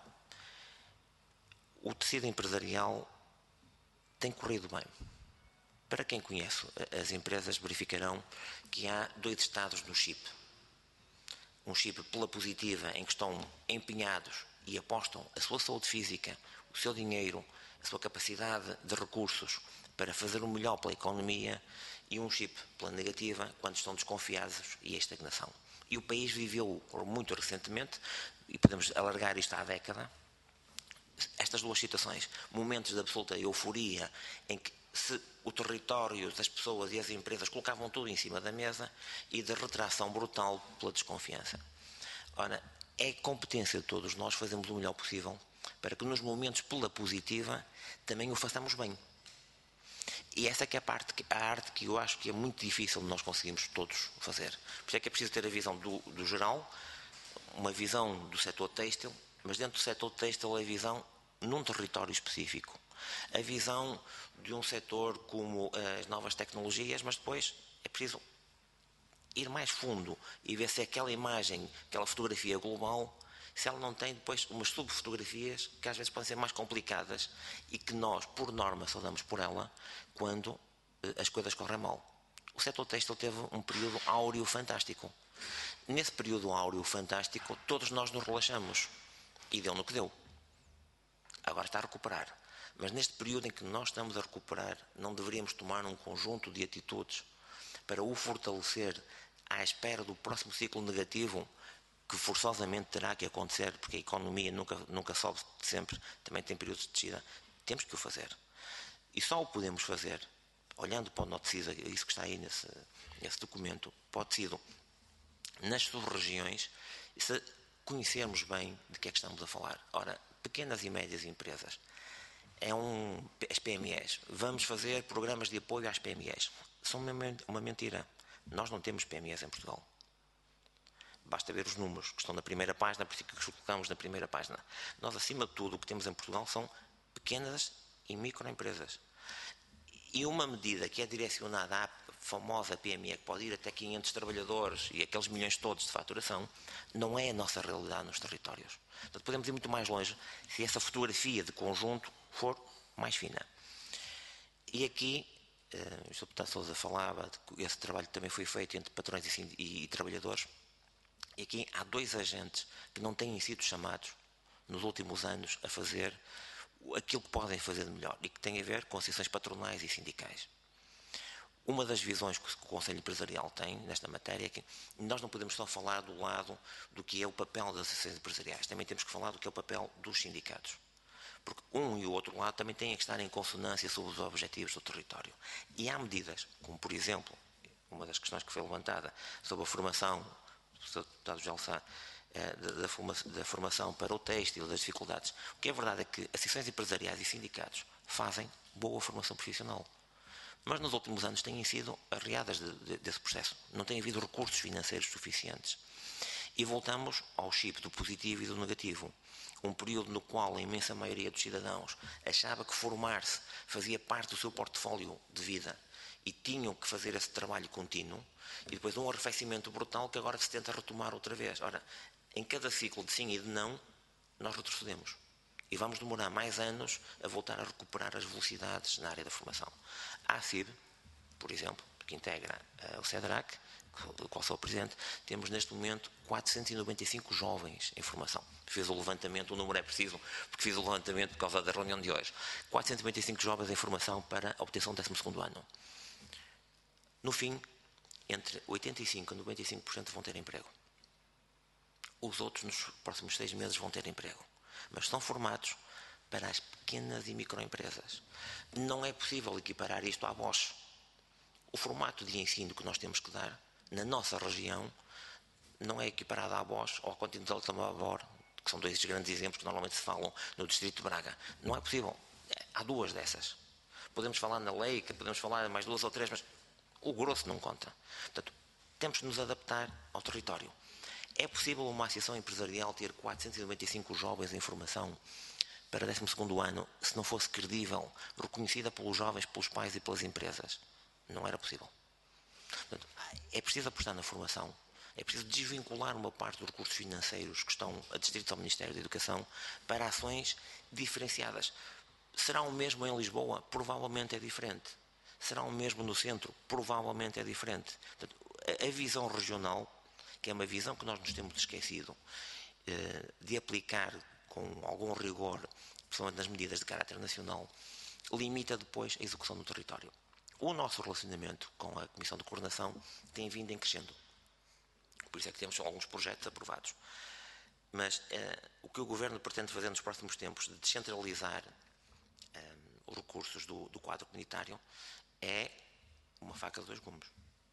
o tecido empresarial tem corrido bem. Para quem conhece as empresas, verificarão que há dois estados no chip. Um chip pela positiva, em que estão empenhados e apostam a sua saúde física, o seu dinheiro, a sua capacidade de recursos para fazer o melhor pela economia, e um chip pela negativa, quando estão desconfiados e a estagnação. E o país viveu muito recentemente, e podemos alargar isto à década, estas duas situações, momentos de absoluta euforia, em que o território das pessoas e as empresas colocavam tudo em cima da mesa, e de retração brutal pela desconfiança. Ora, é competência de todos nós fazermos o melhor possível para que nos momentos pela positiva também o façamos bem. E essa é que é a arte que eu acho que é muito difícil de nós conseguirmos todos fazer. Por isso é que é preciso ter a visão do geral, uma visão do setor têxtil, mas dentro do setor têxtil a visão num território específico. A visão de um setor como as novas tecnologias, mas depois é preciso ir mais fundo e ver se aquela imagem, aquela fotografia global, se ela não tem depois umas subfotografias que às vezes podem ser mais complicadas e que nós, por norma, só damos por ela quando as coisas correm mal. O setor têxtil teve um período áureo fantástico. Nesse período áureo fantástico, todos nós nos relaxamos e deu no que deu. Agora está a recuperar. Mas neste período em que nós estamos a recuperar, não deveríamos tomar um conjunto de atitudes para o fortalecer à espera do próximo ciclo negativo que forçosamente terá que acontecer, porque a economia nunca sobe sempre, também tem períodos de descida. Temos que o fazer. E só o podemos fazer, olhando para o NOTCISA, isso que está aí nesse documento, para o tecido, nas sub-regiões, se conhecermos bem de que é que estamos a falar. Ora, pequenas e médias empresas, as PMEs, vamos fazer programas de apoio às PMEs. São uma mentira. Nós não temos PMEs em Portugal. Basta ver os números que estão na primeira página, por isso que os colocamos na primeira página. Nós, acima de tudo, o que temos em Portugal são pequenas e microempresas. E uma medida que é direcionada à famosa PME, que pode ir até 500 trabalhadores e aqueles milhões todos de faturação, não é a nossa realidade nos territórios. Portanto, podemos ir muito mais longe se essa fotografia de conjunto for mais fina. E aqui, o Sr. Deputado Sousa falava de que esse trabalho também foi feito entre patrões e trabalhadores. E aqui há 2 agentes que não têm sido chamados nos últimos anos a fazer aquilo que podem fazer de melhor e que tem a ver com associações patronais e sindicais. Uma das visões que o Conselho Empresarial tem nesta matéria é que nós não podemos só falar do lado do que é o papel das associações empresariais, também temos que falar do que é o papel dos sindicatos. Porque um e o outro lado também têm que estar em consonância sobre os objetivos do território. E há medidas, como por exemplo, uma das questões que foi levantada sobre a formação, o Sr. Deputado Gelsa, da formação para o têxtil, das dificuldades. O que é verdade é que associações empresariais e sindicatos fazem boa formação profissional. Mas nos últimos anos têm sido arreadas desse processo. Não tem havido recursos financeiros suficientes. E voltamos ao chip do positivo e do negativo. Um período no qual a imensa maioria dos cidadãos achava que formar-se fazia parte do seu portfólio de vida e tinham que fazer esse trabalho contínuo, e depois um arrefecimento brutal que agora se tenta retomar outra vez. Ora, em cada ciclo de sim e de não, nós retrocedemos. E vamos demorar mais anos a voltar a recuperar as velocidades na área da formação. A ACIB, por exemplo, que integra o CEDRAC, do qual sou o presidente, temos neste momento 495 jovens em formação. Fiz o levantamento, o número é preciso, porque fiz o levantamento por causa da reunião de hoje. 495 jovens em formação para a obtenção do 12º ano. No fim, entre 85% e 95% vão ter emprego. Os outros, nos próximos 6 meses, vão ter emprego. Mas são formados para as pequenas e microempresas. Não é possível equiparar isto à Bosch. O formato de ensino que nós temos que dar, na nossa região, não é equiparado à Bosch ou ao Continental Tamabor, que são 2 grandes exemplos que normalmente se falam no Distrito de Braga. Não é possível. Há 2 dessas. Podemos falar na Leica, podemos falar mais 2 ou 3, mas o grosso não conta. Portanto, temos que nos adaptar ao território. É possível uma associação empresarial ter 495 jovens em formação para 12º ano se não fosse credível, reconhecida pelos jovens, pelos pais e pelas empresas? Não era possível. Portanto, é preciso apostar na formação, é preciso desvincular uma parte dos recursos financeiros que estão adstritos ao Ministério da Educação para ações diferenciadas. Será o mesmo em Lisboa? Provavelmente é diferente. Será o mesmo no centro? Provavelmente é diferente. Portanto, a visão regional, que é uma visão que nós nos temos esquecido de aplicar com algum rigor, principalmente nas medidas de caráter nacional, limita depois a execução no território. O nosso relacionamento com a Comissão de Coordenação tem vindo em crescendo. Por isso é que temos alguns projetos aprovados. Mas o que o Governo pretende fazer nos próximos tempos de descentralizar os recursos do quadro comunitário é uma faca de 2 gumes.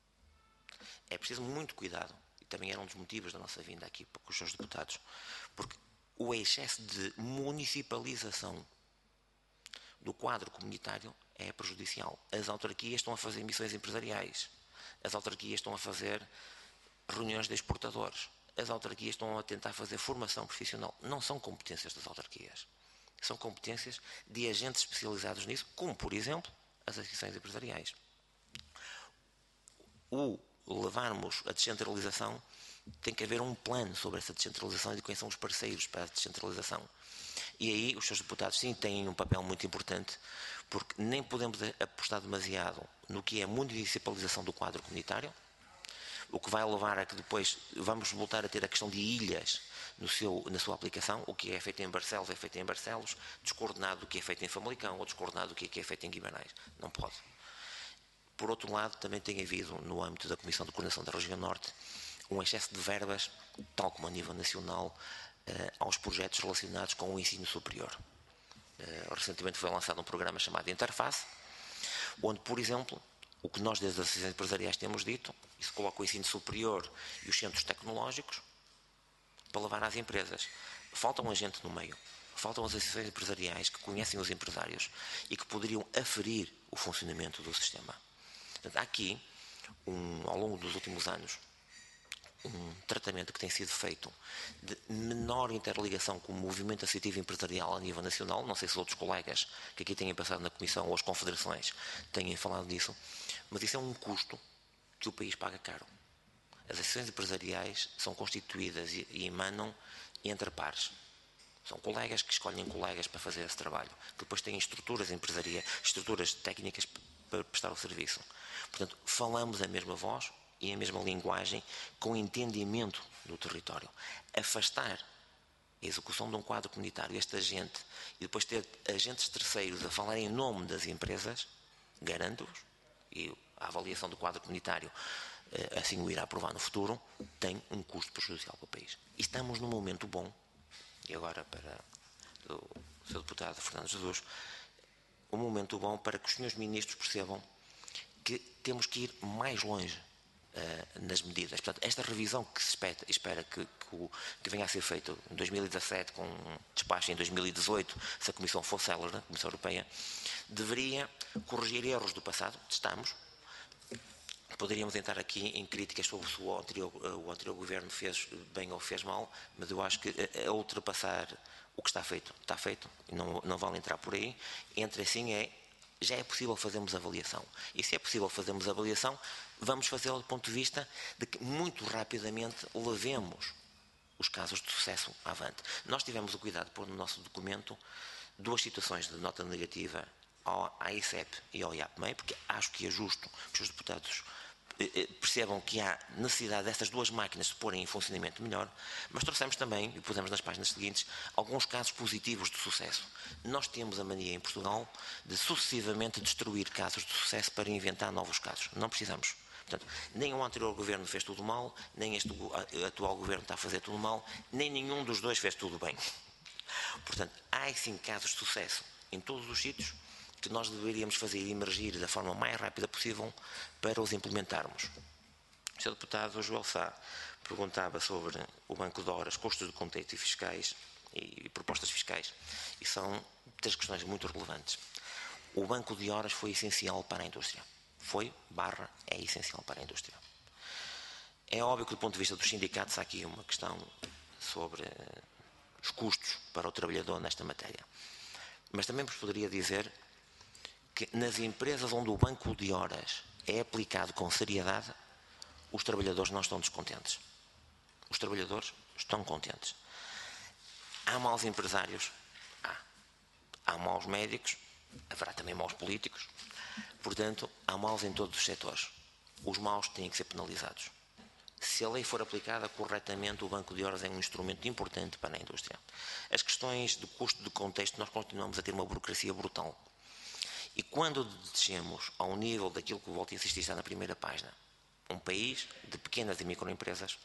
É preciso muito cuidado, e também era um dos motivos da nossa vinda aqui com os seus deputados, porque o excesso de municipalização do quadro comunitário é prejudicial. As autarquias estão a fazer missões empresariais, as autarquias estão a fazer reuniões de exportadores, as autarquias estão a tentar fazer formação profissional. Não são competências das autarquias, são competências de agentes especializados nisso, como, por exemplo, as associações empresariais. O levarmos a descentralização, tem que haver um plano sobre essa descentralização e de quem são os parceiros para a descentralização. E aí os seus deputados sim têm um papel muito importante, porque nem podemos apostar demasiado no que é a municipalização do quadro comunitário, o que vai levar a que depois vamos voltar a ter a questão de ilhas na sua aplicação. O que é feito em Barcelos é feito em Barcelos, descoordenado do que é feito em Famalicão ou descoordenado do que é feito em Guimarães. Não pode. Por outro lado, também tem havido, no âmbito da Comissão de Coordenação da Região Norte, um excesso de verbas, tal como a nível nacional, aos projetos relacionados com o ensino superior. Recentemente foi lançado um programa chamado Interface, onde, por exemplo, o que nós desde as associações empresariais temos dito, isso coloca o ensino superior e os centros tecnológicos para levar às empresas. Falta um agente no meio, faltam as associações empresariais que conhecem os empresários e que poderiam aferir o funcionamento do sistema. Portanto, há aqui, ao longo dos últimos anos, um tratamento que tem sido feito de menor interligação com o movimento associativo empresarial a nível nacional. Não sei se outros colegas que aqui têm passado na Comissão ou as confederações têm falado disso, mas isso é um custo que o país paga caro. As associações empresariais são constituídas e emanam entre pares. São colegas que escolhem colegas para fazer esse trabalho, que depois têm estruturas empresariais, estruturas técnicas para prestar o serviço. Portanto, falamos a mesma voz e a mesma linguagem, com entendimento do território. Afastar a execução de um quadro comunitário, este agente, e depois ter agentes terceiros a falar em nome das empresas, garanto-vos, e a avaliação do quadro comunitário assim o irá aprovar no futuro, tem um custo prejudicial para o país. E estamos num momento bom, e agora para o Sr. Deputado Fernando Jesus, um momento bom para que os senhores ministros percebam que temos que ir mais longe nas medidas. Portanto, esta revisão que se espera que venha a ser feita em 2017, com um despacho em 2018, se a Comissão for célere, a Comissão Europeia, deveria corrigir erros do passado. Estamos. Poderíamos entrar aqui em críticas sobre se o anterior governo fez bem ou fez mal, mas eu acho que a ultrapassar o que está feito, e não vale entrar por aí. Entre assim já é possível fazermos avaliação. E se é possível fazermos avaliação, vamos fazê-lo do ponto de vista de que muito rapidamente levemos os casos de sucesso avante. Nós tivemos o cuidado de pôr no nosso documento 2 situações de nota negativa à ICEP e ao IAPMEI, porque acho que é justo que os deputados percebam que há necessidade dessas 2 máquinas se porem em funcionamento melhor, mas trouxemos também, e pusemos nas páginas seguintes, alguns casos positivos de sucesso. Nós temos a mania em Portugal de sucessivamente destruir casos de sucesso para inventar novos casos. Não precisamos. Portanto, nem o anterior governo fez tudo mal, nem este atual governo está a fazer tudo mal, nem nenhum dos 2 fez tudo bem. Portanto, há sim casos de sucesso em todos os sítios que nós deveríamos fazer emergir da forma mais rápida possível para os implementarmos. O Sr. Deputado Joel Sá perguntava sobre o banco de horas, custos de contexto e fiscais e propostas fiscais, e são 3 questões muito relevantes. O banco de horas foi essencial para a indústria. É essencial para a indústria. É óbvio que do ponto de vista dos sindicatos há aqui uma questão sobre os custos para o trabalhador nesta matéria. Mas também vos poderia dizer que nas empresas onde o banco de horas é aplicado com seriedade, os trabalhadores não estão descontentes. Os trabalhadores estão contentes. Há maus empresários? Há maus médicos? Haverá também maus políticos? Portanto, há maus em todos os setores. Os maus têm que ser penalizados. Se a lei for aplicada corretamente, o banco de horas é um instrumento importante para a indústria. As questões de custo de contexto, nós continuamos a ter uma burocracia brutal. E quando descemos ao nível daquilo que volto a insistir, está na primeira página, um país de pequenas e microempresas,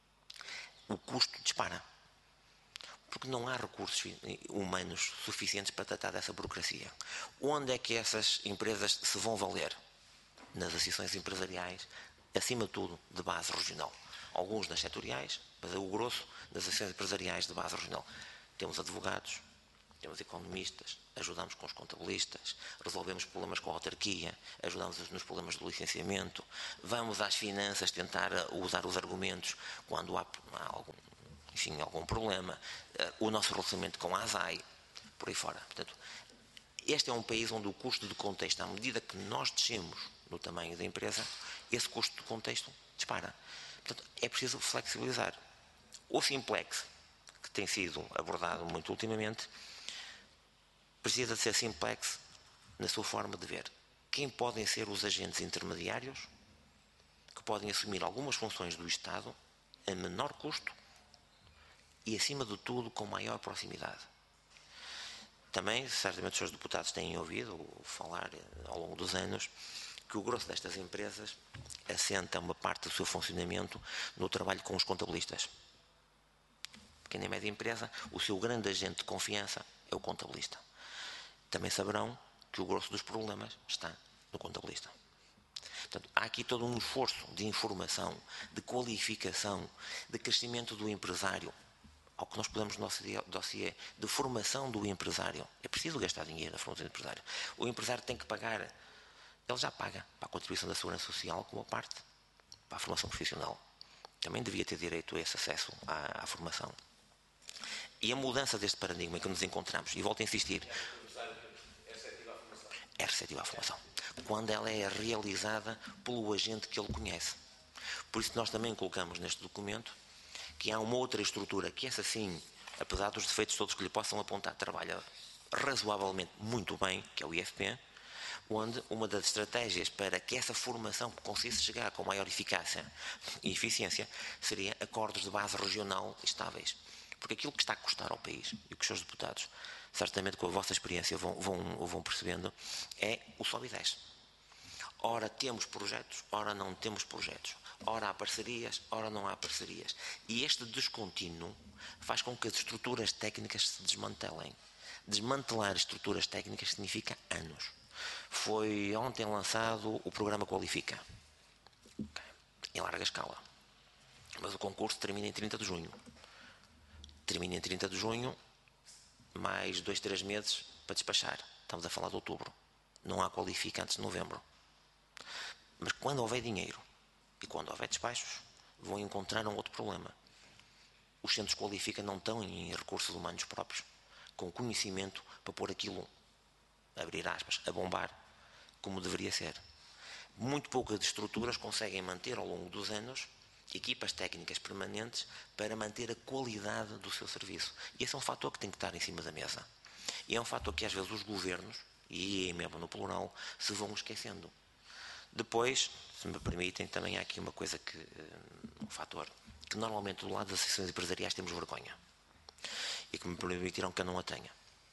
o custo dispara. Porque não há recursos humanos suficientes para tratar dessa burocracia. Onde é que essas empresas se vão valer? Nas associações empresariais, acima de tudo, de base regional. Alguns nas setoriais, mas o grosso das associações empresariais de base regional. Temos advogados, temos economistas, ajudamos com os contabilistas, resolvemos problemas com a autarquia, ajudamos nos problemas do licenciamento, vamos às finanças tentar usar os argumentos quando há algum problema, o nosso relacionamento com a ASAI, por aí fora. Portanto, este é um país onde o custo de contexto, à medida que nós descemos no tamanho da empresa, esse custo de contexto dispara. Portanto, é preciso flexibilizar. O Simplex, que tem sido abordado muito ultimamente, precisa de ser Simplex na sua forma de ver. Quem podem ser os agentes intermediários que podem assumir algumas funções do Estado a menor custo e, acima de tudo, com maior proximidade. Também, certamente, os seus deputados têm ouvido falar ao longo dos anos que o grosso destas empresas assenta uma parte do seu funcionamento no trabalho com os contabilistas. Pequena e média empresa, o seu grande agente de confiança é o contabilista. Também saberão que o grosso dos problemas está no contabilista. Portanto, há aqui todo um esforço de informação, de qualificação, de crescimento do empresário, ao que nós podemos no nosso dossiê, de formação do empresário. É preciso gastar dinheiro na formação do empresário. O empresário tem que pagar, ele já paga para a contribuição da Segurança Social como a parte para a formação profissional. Também devia ter direito a esse acesso à formação. E a mudança deste paradigma em que nos encontramos, e volto a insistir, é receptiva à formação, quando ela é realizada pelo agente que ele conhece. Por isso nós também colocamos neste documento que há uma outra estrutura que essa sim, apesar dos defeitos todos que lhe possam apontar, trabalha razoavelmente muito bem, que é o IFP, onde uma das estratégias para que essa formação conseguisse chegar com maior eficácia e eficiência seria acordos de base regional estáveis. Porque aquilo que está a custar ao país, e que os seus deputados, certamente com a vossa experiência vão percebendo, é o sobe e desce. Ora temos projetos, ora não temos projetos. Ora há parcerias, ora não há parcerias. E este descontínuo faz com que as estruturas técnicas se desmantelem. Desmantelar estruturas técnicas significa anos. Foi ontem lançado o programa Qualifica, em larga escala. Mas o concurso termina em 30 de junho. Termina em 30 de junho, mais 2, 3 meses para despachar. Estamos a falar de outubro. Não há Qualifica antes de novembro. Mas quando houver dinheiro e quando houver despachos, vão encontrar um outro problema. Os centros Qualifica não estão em recursos humanos próprios, com conhecimento para pôr aquilo, abrir aspas, a bombar, como deveria ser. Muito poucas estruturas conseguem manter ao longo dos anos equipas técnicas permanentes para manter a qualidade do seu serviço. E esse é um fator que tem que estar em cima da mesa. E é um fator que às vezes os governos, e mesmo no plural, se vão esquecendo. Depois, se me permitem, também há aqui uma coisa que, um fator, que normalmente do lado das associações empresariais temos vergonha. E que me permitirão que eu não a tenha.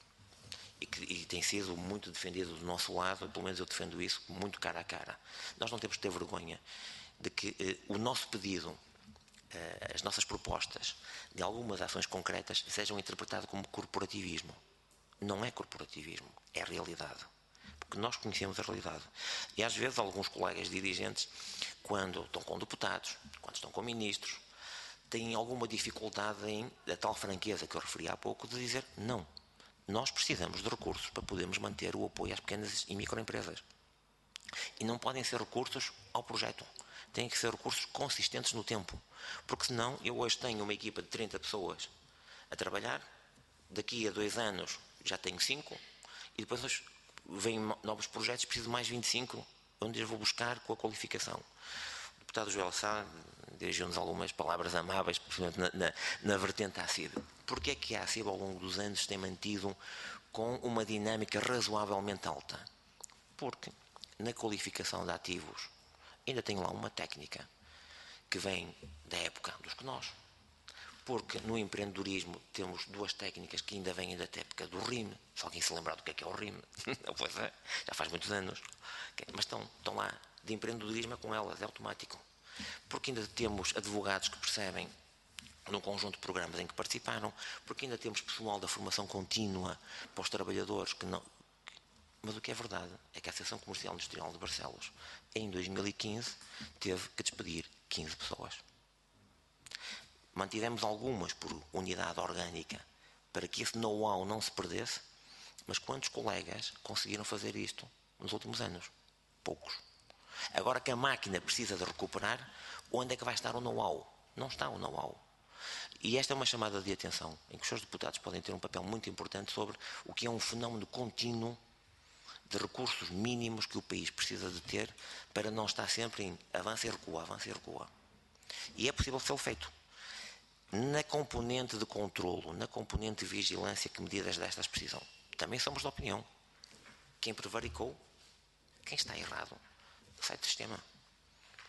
E tem sido muito defendido do nosso lado, pelo menos eu defendo isso, muito cara a cara. Nós não temos que ter vergonha de que o nosso pedido, as nossas propostas de algumas ações concretas sejam interpretadas como corporativismo. Não é corporativismo, é realidade. Porque nós conhecemos a realidade. E às vezes alguns colegas dirigentes, quando estão com deputados, quando estão com ministros, têm alguma dificuldade em, a tal franqueza que eu referi há pouco, de dizer não. Nós precisamos de recursos para podermos manter o apoio às pequenas e microempresas. E não podem ser recursos ao projeto. Têm que ser recursos consistentes no tempo. Porque senão, eu hoje tenho uma equipa de 30 pessoas a trabalhar, daqui a 2 anos já tenho 5, e depois vêm novos projetos, preciso de mais 25, onde eu vou buscar com a qualificação. O deputado Joel Sá dirigiu-nos algumas palavras amáveis, principalmente na vertente ACIB. Porquê é que a ACIB ao longo dos anos tem mantido com uma dinâmica razoavelmente alta? Porque na qualificação de ativos ainda tem lá uma técnica que vem da época dos nós. Porque no empreendedorismo temos 2 técnicas que ainda vêm da época do RIM. Se alguém se lembrar do que é o RIM, pois é, já faz muitos anos. Mas estão lá, de empreendedorismo com elas, é automático. Porque ainda temos advogados que percebem num conjunto de programas em que participaram, porque ainda temos pessoal da formação contínua para os trabalhadores que não... Mas o que é verdade é que a Associação Comercial Industrial de Barcelos, em 2015, teve que despedir 15 pessoas. Mantivemos algumas por unidade orgânica para que esse know-how não se perdesse, mas quantos colegas conseguiram fazer isto nos últimos anos? Poucos. Agora que a máquina precisa de recuperar, onde é que vai estar o know-how? Não está o know-how. E esta é uma chamada de atenção, em que os seus deputados podem ter um papel muito importante sobre o que é um fenómeno contínuo de recursos mínimos que o país precisa de ter para não estar sempre em avança e recua, avança e recua. E é possível ser feito. Na componente de controlo, na componente de vigilância que medidas destas precisam. Também somos da opinião. Quem prevaricou, quem está errado, sai do sistema.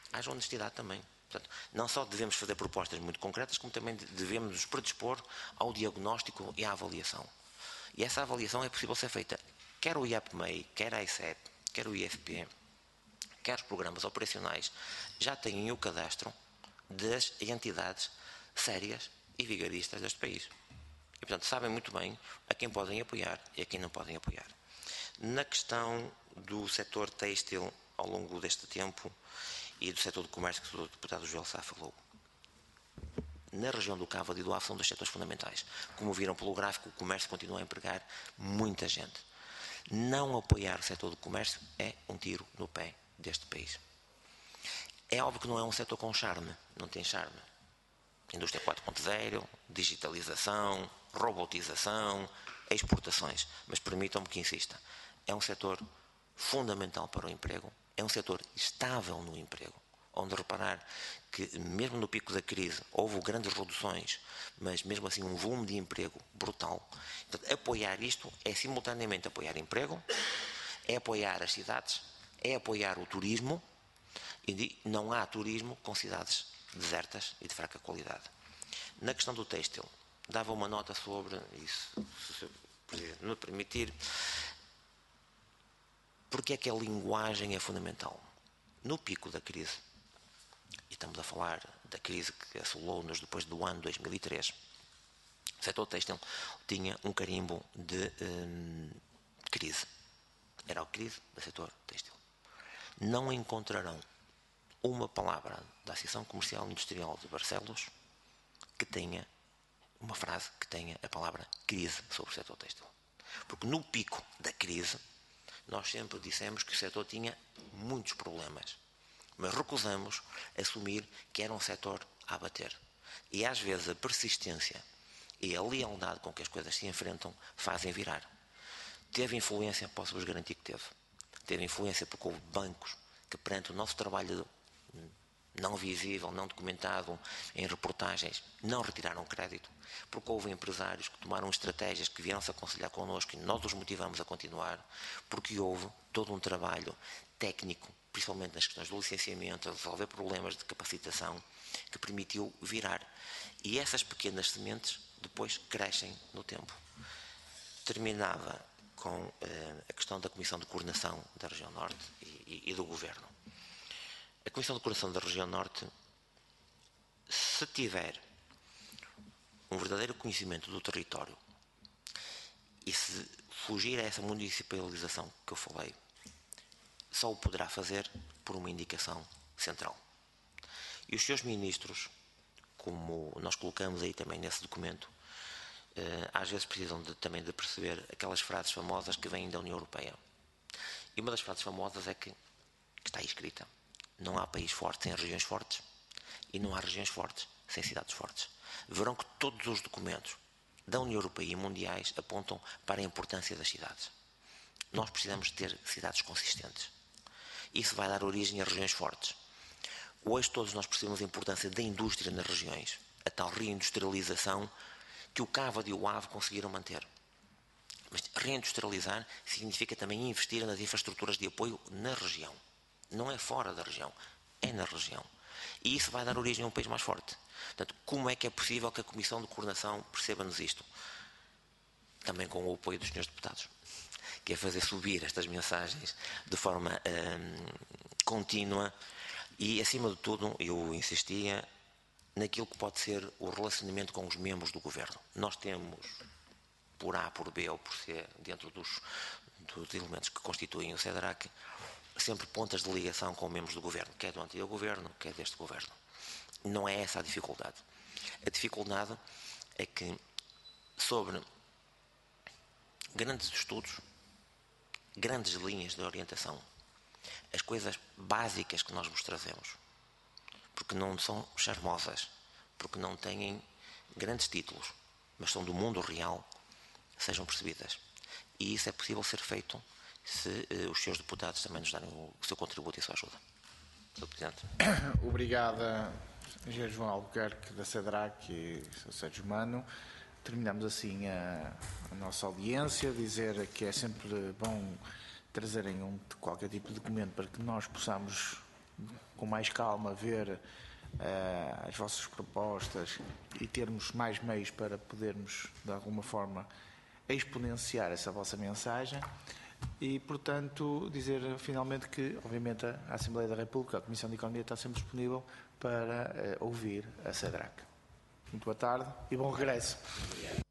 haja honestidade também. Portanto, não só devemos fazer propostas muito concretas, como também devemos nos predispor ao diagnóstico e à avaliação. E essa avaliação é possível ser feita quer o IAPMEI, quer a ICEP, quer o IFP, quer os programas operacionais, já têm o cadastro das entidades sérias e vigaristas deste país. E, portanto, sabem muito bem a quem podem apoiar e a quem não podem apoiar. Na questão do setor têxtil, ao longo deste tempo, e do setor do comércio, que o deputado Joel Sá falou, na região do Cávado e do Ave são dois setores fundamentais. Como viram pelo gráfico, o comércio continua a empregar muita gente. Não apoiar o setor do comércio é um tiro no pé deste país. É óbvio que não é um setor com charme, não tem charme. Indústria 4.0, digitalização, robotização, exportações. Mas permitam-me que insista, é um setor fundamental para o emprego, é um setor estável no emprego, onde reparar que mesmo no pico da crise houve grandes reduções, mas mesmo assim um volume de emprego brutal. Portanto, apoiar isto é simultaneamente apoiar emprego, é apoiar as cidades, é apoiar o turismo, e não há turismo com cidades desertas e de fraca qualidade. Na questão do têxtil, dava uma nota sobre isso, se o Presidente me permitir, porque é que a linguagem é fundamental. No pico da crise, e estamos a falar da crise que assolou-nos depois do ano 2003, o setor têxtil tinha um carimbo de crise. Era a crise do setor têxtil. Não encontrarão uma palavra da Associação Comercial e Industrial de Barcelos que tenha uma frase que tenha a palavra crise sobre o setor têxtil. Porque no pico da crise, nós sempre dissemos que o setor tinha muitos problemas, mas recusamos assumir que era um setor a abater. E às vezes a persistência e a lealdade com que as coisas se enfrentam fazem virar. Teve influência, posso-vos garantir que teve. Teve influência porque houve bancos que, perante o nosso trabalho não visível, não documentado em reportagens, não retiraram crédito, porque houve empresários que tomaram estratégias que vieram-se aconselhar connosco e nós os motivamos a continuar, porque houve todo um trabalho técnico, principalmente nas questões do licenciamento, a resolver problemas de capacitação, que permitiu virar. E essas pequenas sementes depois crescem no tempo. Terminava com a questão da Comissão de Coordenação da Região Norte e do Governo. A Comissão de Coordenação da Região Norte, se tiver um verdadeiro conhecimento do território e se fugir a essa municipalização que eu falei, só o poderá fazer por uma indicação central. E os seus ministros, como nós colocamos aí também nesse documento, às vezes precisam também de perceber aquelas frases famosas que vêm da União Europeia. E uma das frases famosas é que está aí escrita: não há país forte sem regiões fortes e não há regiões fortes sem cidades fortes. Verão que todos os documentos da União Europeia e mundiais apontam para a importância das cidades. Nós precisamos ter cidades consistentes. Isso vai dar origem a regiões fortes. Hoje todos nós percebemos a importância da indústria nas regiões, a tal reindustrialização que o Cávado e o Ave conseguiram manter. Mas reindustrializar significa também investir nas infraestruturas de apoio na região. Não é fora da região, é na região. E isso vai dar origem a um país mais forte. Portanto, como é que é possível que a Comissão de Coordenação perceba-nos isto? Também com o apoio dos senhores deputados, que é fazer subir estas mensagens de forma contínua e, acima de tudo, eu insistia naquilo que pode ser o relacionamento com os membros do Governo. Nós temos, por A, por B ou por C, dentro dos elementos que constituem o CEDRAC, sempre pontas de ligação com membros do Governo, quer do antigo Governo, quer deste Governo. Não é essa a dificuldade. A dificuldade é que, sobre grandes estudos, grandes linhas de orientação, as coisas básicas que nós vos trazemos, porque não são charmosas, porque não têm grandes títulos, mas são do mundo real, sejam percebidas. E isso é possível ser feito se os seus deputados também nos darem o seu contributo e a sua ajuda. Sr. Presidente. Obrigado, Engenheiro João Albuquerque, da CEDRAC e Sr. Sérgio Mano. Terminamos assim a nossa audiência. Dizer que é sempre bom trazerem qualquer tipo de documento para que nós possamos com mais calma, ver as vossas propostas e termos mais meios para podermos, de alguma forma, exponenciar essa vossa mensagem e, portanto, dizer finalmente que, obviamente, a Assembleia da República, a Comissão de Economia, está sempre disponível para ouvir a CEDRAC. Muito boa tarde e bom regresso.